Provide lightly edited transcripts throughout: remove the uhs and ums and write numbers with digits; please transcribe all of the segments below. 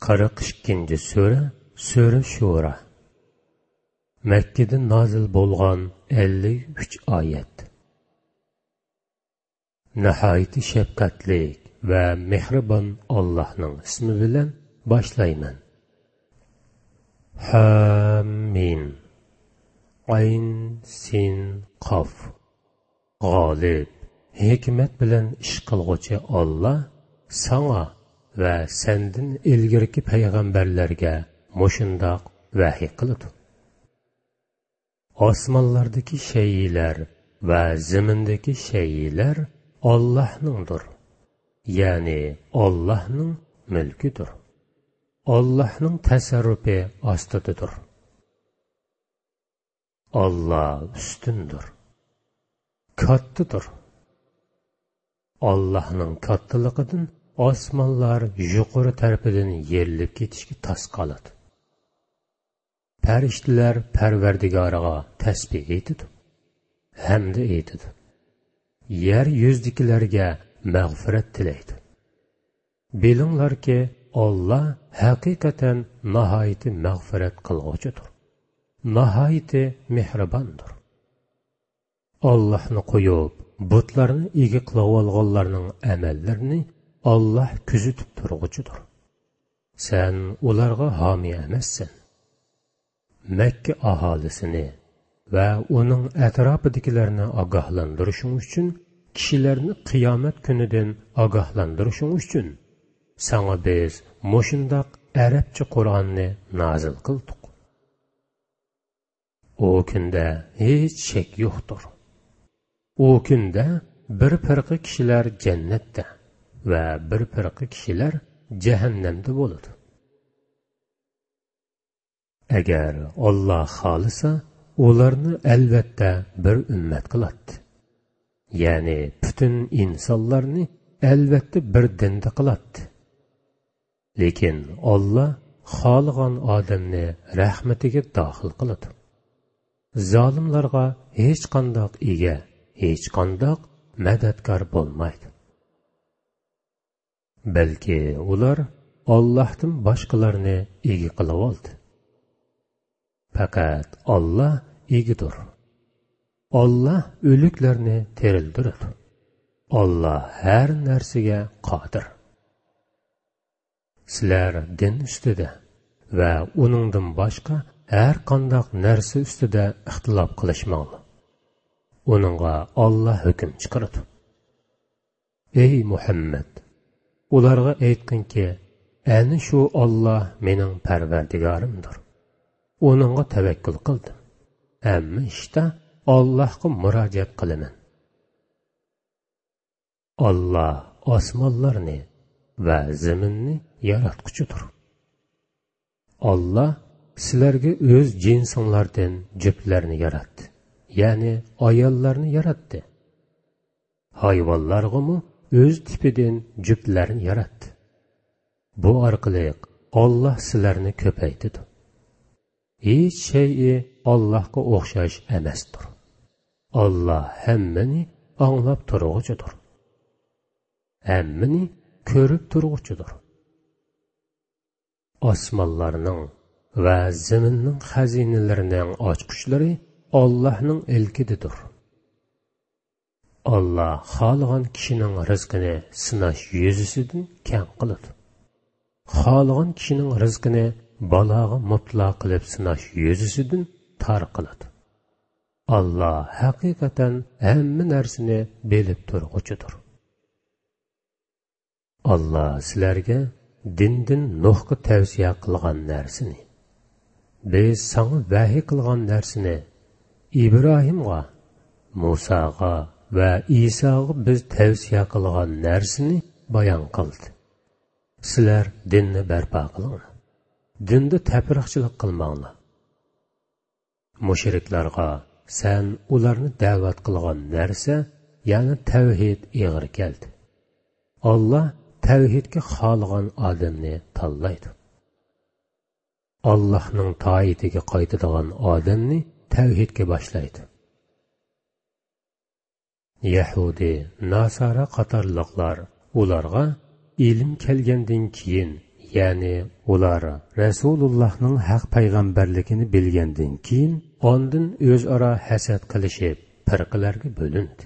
42 sura Sura Shura. Mekkede nazil bolgan 53 ayet. Nihayeti şefkatlik ve mehriban Allah'ın ismi bilen başlayman. Hamim. Ayn, sin, qaf. Galib. Hikmet bilen iş kılgıcı Allah sana ve sendin ilgirki peygamberlerge moşundaq vahiy qılıdı. Osmanlardaki şeyler ve zimindeki şeyler Allah'nındır. Yani Allah'nın mülküdür. Allah'nın tasarrufi astıdır. Allah üstündür. Kattıdır. Allah'ın kattılıqıdın osmanlar yuqori tarafından yerilib ketishga tas qoladi. Farishtalar Parvardigoriga tasbih etadi, hamda etadi. Yer yuzdikilarga mag'firat tilaydi. Bilinglarki, Allah haqiqatan nihoyat mag'firat qilguvchidir. Nihoyat mehribondir. Allah'ni qo'yib, butlarni ega qilib olganlarning amallarini Allah küzütüp turğucudur. Sen ularga hami emassan. Mekke ahalisini ve onun etrafıdakilerini agahlandırışın üçün, kişilerini kıyamet günüden agahlandırışın üçün, sana biz moşundak Arapça Kur'an'ı nazil kıldık. O günde hiç şek yoktur. O günde bir firqi kişiler cennette ve bir firqi kişiler cehennemde boludu. Eğer Allah halisa, onlarını elbette bir ümmet kılattı. Yani bütün insanlarını elbette bir dinde kılattı. Lekin Allah xalığan adamni rahmetiga dahil kıladı. Zalimlarga hiç qandaq ega, hiç qandaq madadkar bolmaydı. Belki ular Allah'tan başkalarını ega qilib oldi. Fakat Allah egidir. Allah ölüklerini terildirir. Allah her narsaga qodir. Sizlar din ustida ve uningdan boshqa her qandaq narsa ustida ixtilof qilishmanglar. Uningga Allah hukm chiqaradi. Ey Muhammad, ularga aytqinki, ana shu Allah mening Parvardigorimdir. Onunğa tevekkül qildim. Amma işte Allah'a müracaat qilaman. Allah osmonlarni va zaminni yaratquchidir. Allah sizlarga o'z jinsinglardan juftlarni yaratdi. Yani ayollarni yaratdi. Hayvonlarga o'z tipidan juftlarni yaratdi. Bu orqali Allah sizlarni ko'paytirdi. Hiç şeyi Allah'a o'xshash emasdir. Allah hammani anglab turg'uchidir. Hammani ko'rib turg'uchidir. Osmonlarning va zaminning xazinalarining ochqichlari Allah'ning ilkididir. Allah xalqan kishining rizqini sinash yuzisidan keng qiladi. Xalqan kishining rizqini balag'a mutlaq qilib sinash yuzisidan tar qiladi. Allah haqiqatan hamma narsani bilib turg'uchidir. Allah sizlarga dindin Nuhga tavsiya qilgan narsani, biz sana vahiy qilgan narsani İbrahimga, Musaga ve İsa'ga biz tavsiya qilgan narsani bayon qildi. Sizlar dinni barpo qiling. Dinde tepiraqchilik qilmanglar. Mushriklarga sen ularni da'vat qilgan narsa, yani tavhid ig'ir keldi. Allah tavhidga xolgan odamni tanlaydi. Allah'ning toatiga qaytadigan odamni tavhidga boshlaydi. Yahudi, Nasara qatorliqlar ularga ilm kelgandan keyin ya'ni ular Rasulullohning haq payg'ambarligini bilgandan keyin ondan o'zaro hasad qilishib firqalarga bo'lindi.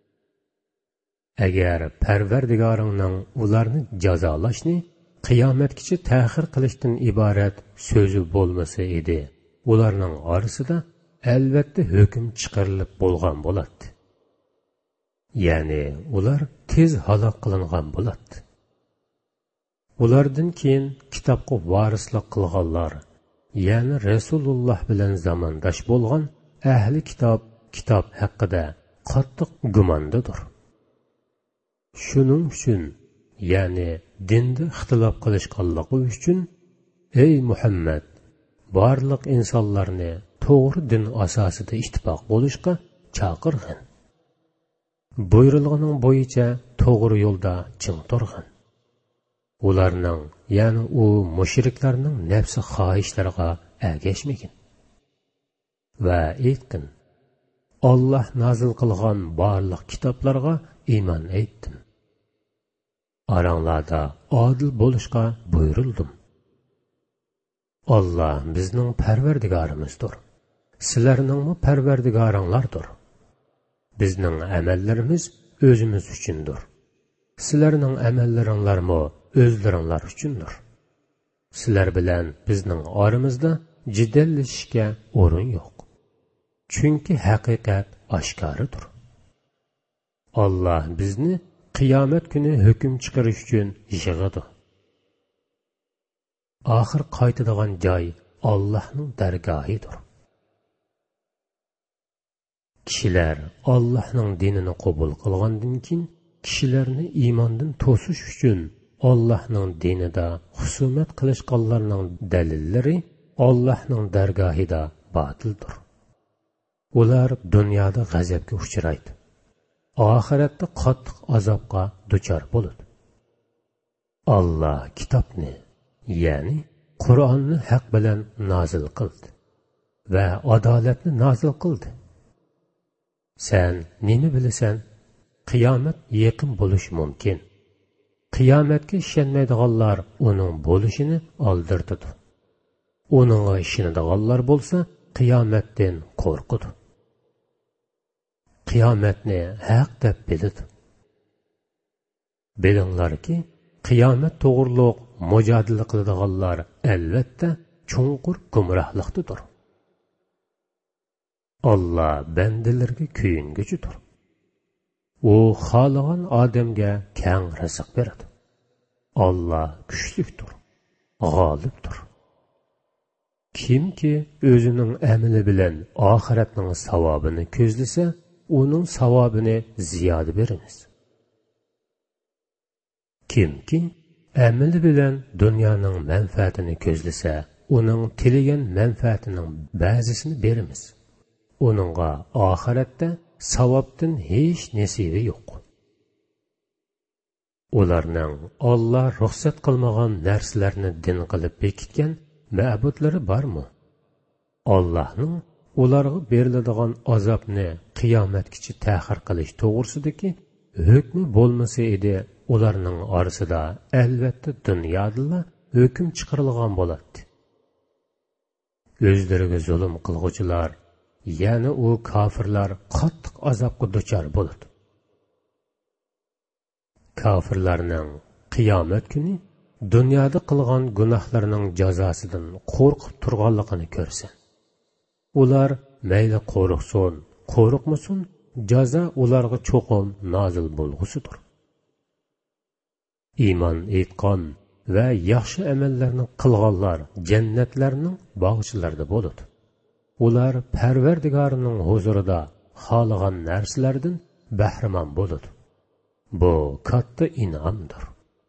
Agar Parvardigoringning ularni jazolashni qiyomatgacha ta'xir qilishdan iborat so'zi bo'lmasa edi, ularning orasida albatta hukm chiqarilib bo'lgan bo'ladi. Ya'ni ular tez halok qilingan bo'ladi. Ulardan keyin kitobga varislik qilganlar, ya'ni Rasululloh bilan zamondosh bo'lgan ahli kitob haqida qattiq gumondadir. Shuning uchun, ya'ni dinda ixtilof qilishganligi uchun, ey Muhammad, barliq insonlarni to'g'ri din asosida ittifoq bo'lishga chaqirgin. Buyurilganing bo'yicha to'g'ri yo'lda ching turgin. Ularning, ya'ni u mushriklarning nafsi xohishlariga ergashmagin. Va aytgin, Alloh nozil qilgan barliq kitoblarga iymon etdim. Aranglarda adil bo'lishga buyurildim. Allah bizning Parvardigorimizdir. Sizlarningmi Parvardigoringlardir. Bizning amallarimiz o'zimiz uchundir. Sizlarning amallaringlarmi o'zlaringlar uchundir. Sizlar bilan bizning oramizda jidallashishga o'rin yo'q. Chunki haqiqat oshkoridir. Allah bizni qiyomat kuni hukm chiqarish uchun yig'adi. Oxir qaytadigan joy Allohning dargohidir. Kishilar Allohning dinini qabul qilgandan keyin kishilarni iymondan to'sish uchun Allohning dinida husumat qilishganlarning dalillari Allohning dargohida botildir. Ular dunyoda g'azabga uchraydi. Oxiratda qattiq azobga duchor bo'ladi. Alloh kitobni, ya'ni Qur'onni haq bilan nozil qildi va adolatni nozil qildi. Sen nima bilasan? Qiyomat yaqin bo'lishi mumkin. Qiyomatga ishonmaydiganlar uning bo'lishini oldirdi. Uningga ishonadiganlar bo'lsa, qiyomatdan qo'rqidi. Qiyomatni haq deb biladi. Bilinglarki, qiyomat to'g'riliq mujodala qiladiganlar albatta chunqur gumrohlikdadir. Allah bandalarga kuyinguchidir. U xohlagan odamga keng rizq beradi. Allah kuchlidir, g'olibdir. Kimki o'zining amali bilan oxiratning savobini ko'zlasa, uning savobini ziyoda beramiz. Kimki amali bilan dunyoning manfaatini ko'zlasa, uning tilagan manfaatining ba'zisini beramiz. Uningga oxiratda savobdan hech nasibi yo'q. Ularning Alloh ruxsat qilmagan narsalarni din qilib bekitgan ma'budlari bormi? Allohning ularga beriladigan azobni qiyomatgacha ta'xir qilish to'g'risidagi hukmi bo'lmasa edi, ularning orasida albatta dunyoda hukm chiqarilgan bo'ladi. O'zlariga zulm qilguvchilar, ya'ni u kofirlar qattiq azobga duchor bo'ladi. Kofirlarning qiyomat kuni dunyoda qilgan gunohlarining jazosidan qo'rqib turganligini ko'rsin. Ular mayli qo'rqsin, qo'rqmasin, jazo ularga cho'qim nozil bo'lgusidir. Iymon etgan va yaxshi amallarni qilganlar jannatlarning bog'chilarida bo'ladi. Ular Parvardigorining huzurida xohlagan narsalardan bahramand bo'ladi. Bu katta in'omdir.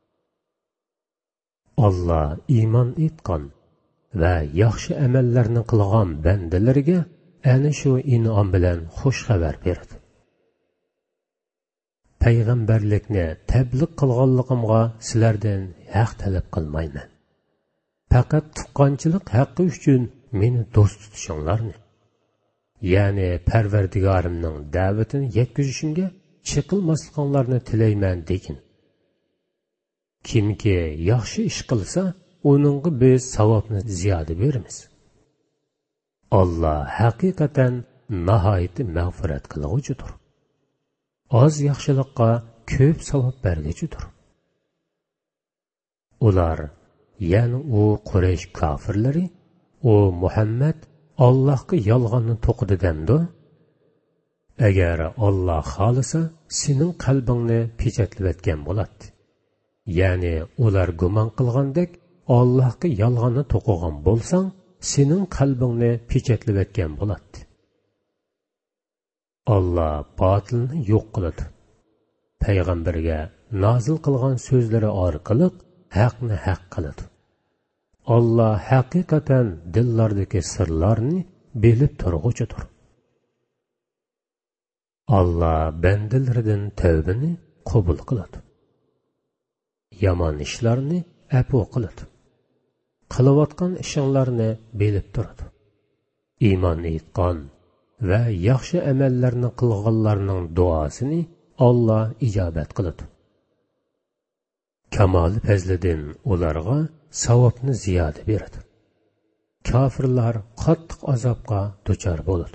Allah iymon etgan va yaxshi amallarni qilgan bandalarga ana shu in'om bilan xush xabar beradi. Payg'ambarlikni tabliq qilganligimga sizlardan haq talab qilmayman. Faqat tuqqanchilik haqqi uchun meni do'st tutishinglarni, ya'ni Parvardigorimning da'vatini yetkazishimga chiqilmasliklarini tilayman degin. Kimki yaxshi ish qilsa, onunğa biz savobni ziyoda beramiz. Allah haqiqatan nihoyat mag'firat qiluvchidir. Az yaxshilikqa ko'p savob berguchidir. Ular, ya'ni u Quraysh kofirlari, o Muhammad Allohga yolg'onni to'qidi demdi. Agar Alloh xolisa, sening qalbingni pechatlab etgan bo'ladi. Ya'ni ular gumon qilgandek Allohga yolg'onni to'qigan bo'lsang, sening qalbingni pechatlab etgan bo'ladi. Allah botilni yo'q qiladi. Payg'ambarga nozil qilgan so'zlari orqali haqni haq qiladi. Allah haqiqatan dillardagi sirlarni bilib turg'uchidir. Allah bandalaridan tavbani qabul qiladi. Yomon ishlarni afv qiladi. Qilayotgan ishinglarni bilib turadi. Iymon etgan va yaxshi amallarni qilganlarning duosini Allah ijobat qiladi. Kamol fazlidan ularga savobni ziyoda beradi. Kofirlar qattiq azobga duchor bo'ladi.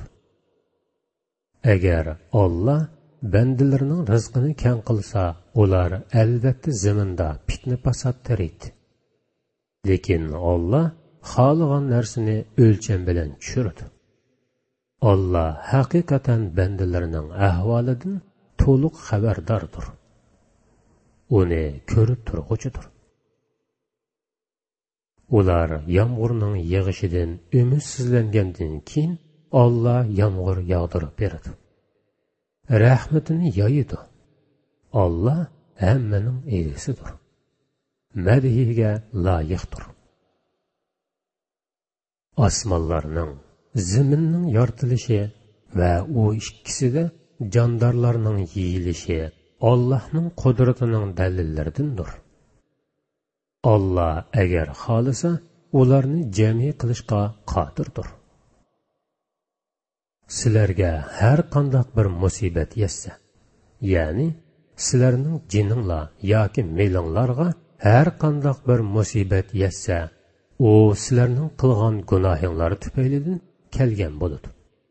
Agar Allah bandalarining rizqini keng qilsa, ular albatta zaminda fitna fasod taraydi. Lekin Allah xohlagan narsani o'lcham bilan tushiradi. Allah haqiqatan bandalarining ahvolidan to'liq xabardordir. Uni ko'rib turg'uchidir. Ular yomg'irning yig'ishidan umidsizlangandan keyin Allah yomg'ir yog'dirib beradi. Rahmatini yoyidi. Allah hammaning egasidir. Madhiga loyiqdir. Osmonlarning, zaminning yoritilishi va u ikkisida jondorlarning yeyilishi Allahning qudratining dalillaridandir. Allah agar xolisa, ularni jami qilishga qodirdir. Sizlarga har qanday bir musibat yetsa, ya'ni sizlarning jininglar yoki melinglarga har qanday bir musibat yetsa, u sizlarning qilgan gunohinglar tufaylidan kelgan bo'ladi.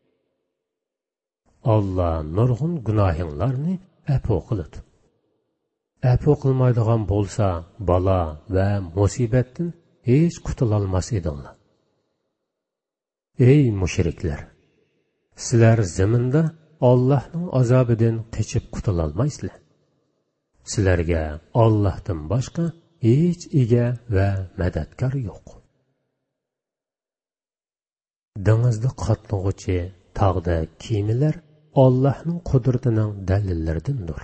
Allah nurg'un gunohinglarni afv qiladi. Afv qilmaydigan bo'lsa, balo va musibatdan hech qutulolmas edinglar. Ey mushriklar! Sizlar zaminda Allohning azobidan qochib qutulolmaysizlar. Sizlarga Allohdan boshqa hech ega va madadkor yo'q. Dengizda qatnag'uvchi tog'da kiyimlar Allohning qudratining dalillaridandir.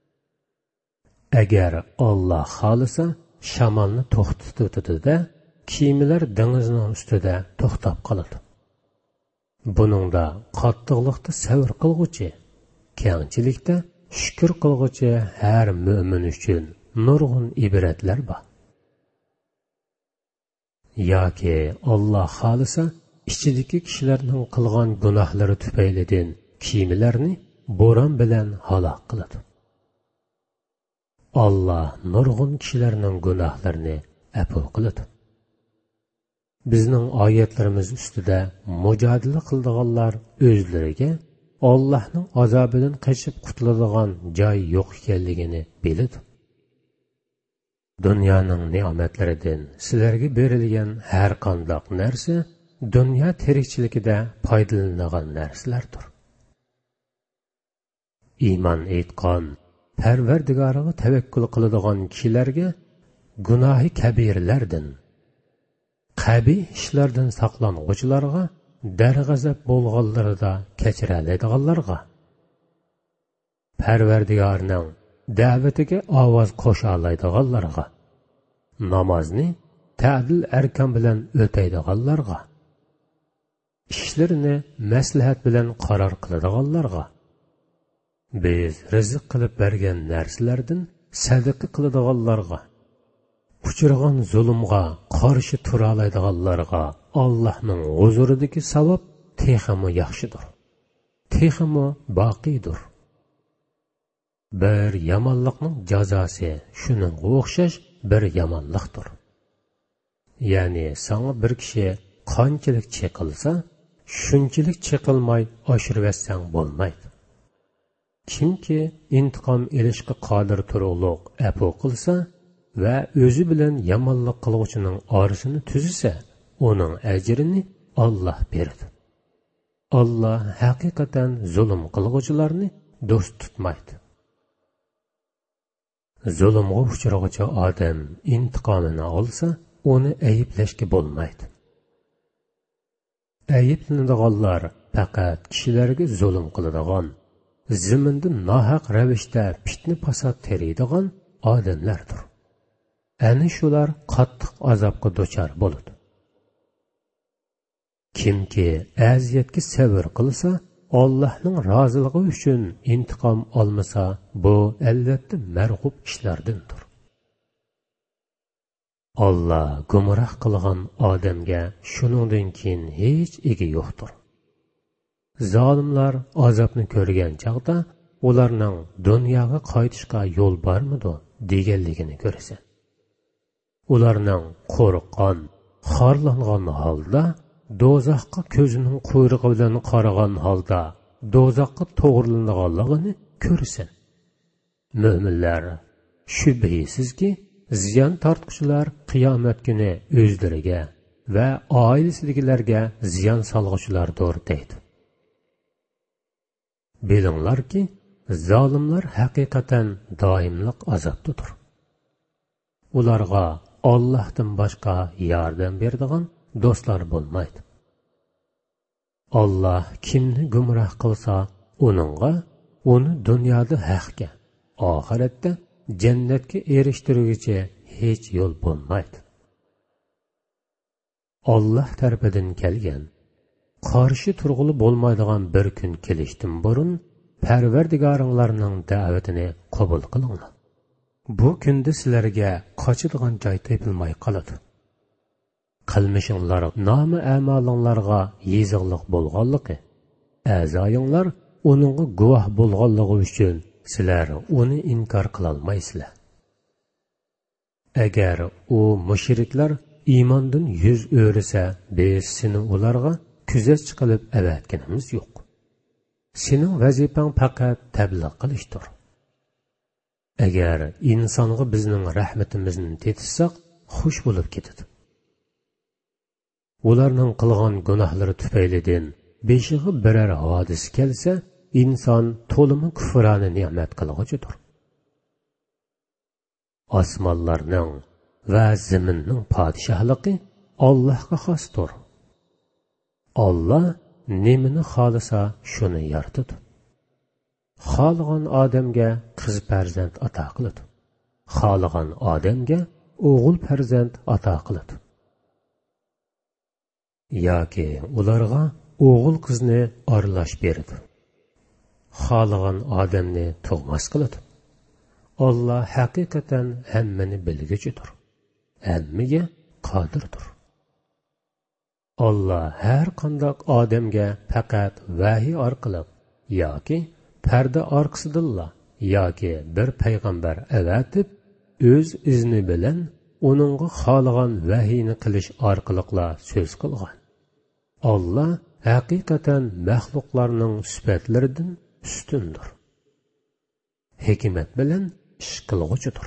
Agar Alloh xolisa, shamolni to'xtatadi-da, kiyimlar dengizning ustida to'xtab qoladi. Buningda qattiqlikda sabr qilguvchi, kengchilikda shukr qilguvchi har mo'min uchun nurg'un ibratlar bor. Yoki Alloh xolisa, ichidagi kishilarning qilgan gunohlari tufaylidan kiyimlarni bo'ron bilan halok qiladi. Allah nurg'un kishilarning gunohlarini afv qiladi. Bizning oyatlarimiz ustida mujodala qiladiganlar o'zlariga Allohning azobidan qochib qutuladigan joy yo'q ekanligini biladi. Dunyoning ne'matlaridan sizlarga berilgan har qanday narsa dunyo tirikchiligida foydalanilgan narsalardir. Iymon etgan, Parvardigoriga tavakkul qiladigan kishilarga gunohi kabirlardan, qabih ishlardan saqlanuvchilarga, darg'azab bo'lganlarida kechiradiganlarga, Parvardigorning da'vatiga ovoz qo'sha oladiganlarga, namozni ta'dil arkan bilan o'taydiganlarga, ishlarini maslahat bilan qaror qiladiganlarga, biz rizq qilib bergan narsalardan sadaqa qiladiganlarga, uchirgan zulmga qarshi tura oladiganlarga Allohning huzuridagi savob texmi yaxshidir, texmi boqiydir. Bir yomonlikning jazosi shuning o'xshash bir yomonlikdir. ya'ni sana bir kishi qanchalik chiqilsa shunchalik chiqilmay oshirvassang bo'lmaydi. Kimki intiqom elishga qodir turug'liq afu qilsa va o'zi bilan yomonlik qiluvchining orasini tuzisa, uning ajrini Alloh beradi. Alloh haqiqatan zulm qiluvchilarni do'st tutmaydi. Zulmga uchragan odam intiqomini olsa, uni ayblashga bo'lmaydi. Ayblanadiganlar faqat kishilarga zulm qiladigan, ziminda nohaq ravishda fitna fasod teriydigan odamlardir. Ana shular qattiq azobga duchor bo'ladi. Kimki aziyatga sabr qilsa, Allohning roziligi uchun intiqom olmasa, bu albatta marg'ub ishlardandir. Alloh gumroh qilgan odamga shuningdan keyin hech ega yo'qdir. Zolimlar azobni ko'rgan chaqda ularning dunyoga qaytishga yo'l bormidi deganligini ko'rasan. Ularning qo'rqqan, xorlangan holda do'zaxga ko'zining quyrug'i bilan qaragan holda do'zaxga to'g'rilanganligini ko'rasan. Mo'minlar shubhisizki ziyon tortquchilar qiyomat kuni o'zlariga va oilasidagilarga ziyon solg'uchilardir deydi. Bilinglarki, zolimlar haqiqatan doimliq azobdadir. Ularga Allohdan boshqa yordam beradigan do'stlar bo'lmaydi. Alloh kimni gumroh qilsa, uni dunyoda haqqa, oxiratda jannatga erishtiruvchi hech yo'l bo'lmaydi. Alloh tarafidan kelgan qarshi turg'uli bo'lmaydigan bir kun kelishdan burun Parvardigoringlarning da'vatini qabul qilinglar. Bu kunda sizlarga qochadigan joy topilmay qoladi. Qilmishinglar nomi amalinglarga yezig'liq bo'lganligi, a'zoyinglar uningga guvoh bo'lganligi uchun sizlar uni inkor qila olmaysizlar. Agar u mushriklar iymondan yuz o'risa, biz seni ularga kuzatchi qilib avatganimiz yo'q. Sening vazifang faqat tabliq qilishdir. Agar insonga bizning rahmatimizni tetishsak, xush bo'lib ketadi. Ularning qilgan gunohlari tufaylidan beshiga biror hodis kelsa, inson to'limi kufrani ne'mat qilg'uchidir. Osmonlarning va zaminning podshohligi Allohga xosdir. Alloh nimani xolisa shuni yaratadi. Xohlagan odamga qiz farzand ato qiladi. Xohlagan odamga o'g'il farzand ato qiladi. Yoki ularga o'g'il qizni aralash beradi. Xohlagan odamni tug'mas qiladi. Alloh haqiqatan hammani bilguchidir. Hammaga qodirdir. Alloh har qanday odamga faqat vahiy orqali yoki parda orqasidilla yoki bir payg'ambar avatib o'z izni bilan uningga xohlagan vahiyni qilish orqali so'z qilgan. Alloh haqiqatan maxluqlarning sifatlaridan ustundir. Hikmat bilan ish qilg'uchidir.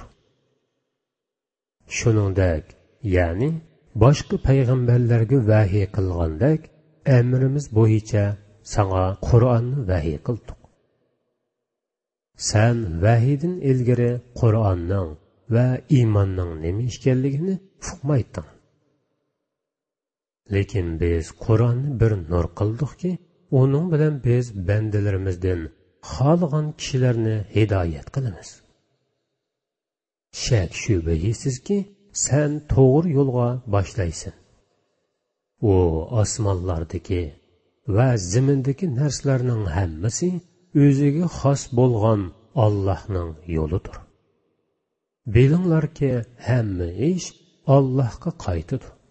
Shuningdek, ya'ni boshqa payg'ambarlarga vahiy qilgandek, amrimiz bo'yicha sana Qur'onni vahiy qildik. Sen vahiydan ilgari Qur'onning va iymonning nima ekanligini uqmayding. Lekin biz Qur'onni bir nur qildikki, uning bilan biz bandalarimizdan xohlagan kishilarni hidoyat qilamiz. Shak shubhisizki, sen to'g'ri yo'lga boshlaysan. U osmonlardagi va zimindagi narsalarning hammasi o'ziga xos bo'lgan Allohning yo'lidir. Bilinglarki, hamma ish Allohga qaytadi.